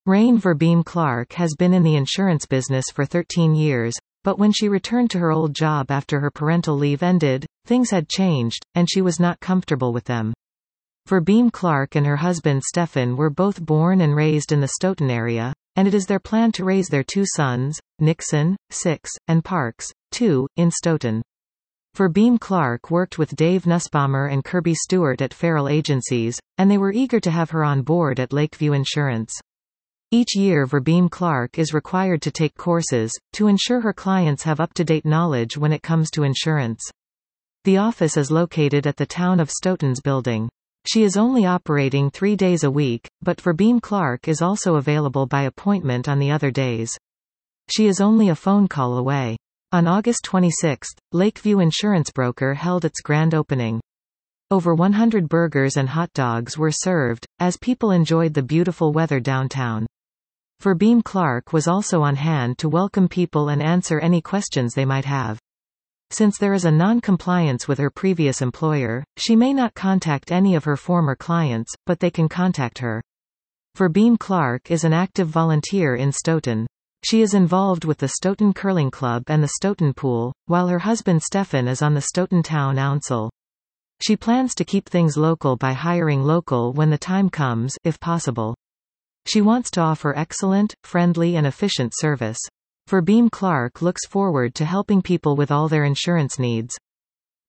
Rain Verbeam Clark has been in the insurance business for 13 years, but when she returned to her old job after her parental leave ended, things had changed, and she was not comfortable with them. Verbeam Clark and her husband Stefan were both born and raised in the Stoughton area, and it is their plan to raise their two sons, Nixon, 6, and Parks, 2, in Stoughton. Verbeam Clark worked with Dave Nussbaumer and Kirby Stewart at Farrell Agencies, and they were eager to have her on board at Lakeview Insurance. Each year Verbeam Clark is required to take courses, to ensure her clients have up-to-date knowledge when it comes to insurance. The office is located at the Town of Stoughton's building. She is only operating 3 days a week, but Verbeam Clark is also available by appointment on the other days. She is only a phone call away. On August 26, Lakeview Insurance Broker held its grand opening. Over 100 burgers and hot dogs were served, as people enjoyed the beautiful weather downtown. Verbeam Clark was also on hand to welcome people and answer any questions they might have. Since there is a non-compliance with her previous employer, she may not contact any of her former clients, but they can contact her. Verbeam Clark is an active volunteer in Stoughton. She is involved with the Stoughton Curling Club and the Stoughton Pool, while her husband Stefan is on the Stoughton Town Council. She plans to keep things local by hiring local when the time comes, if possible. She wants to offer excellent, friendly and efficient service. Verbeam Clark looks forward to helping people with all their insurance needs.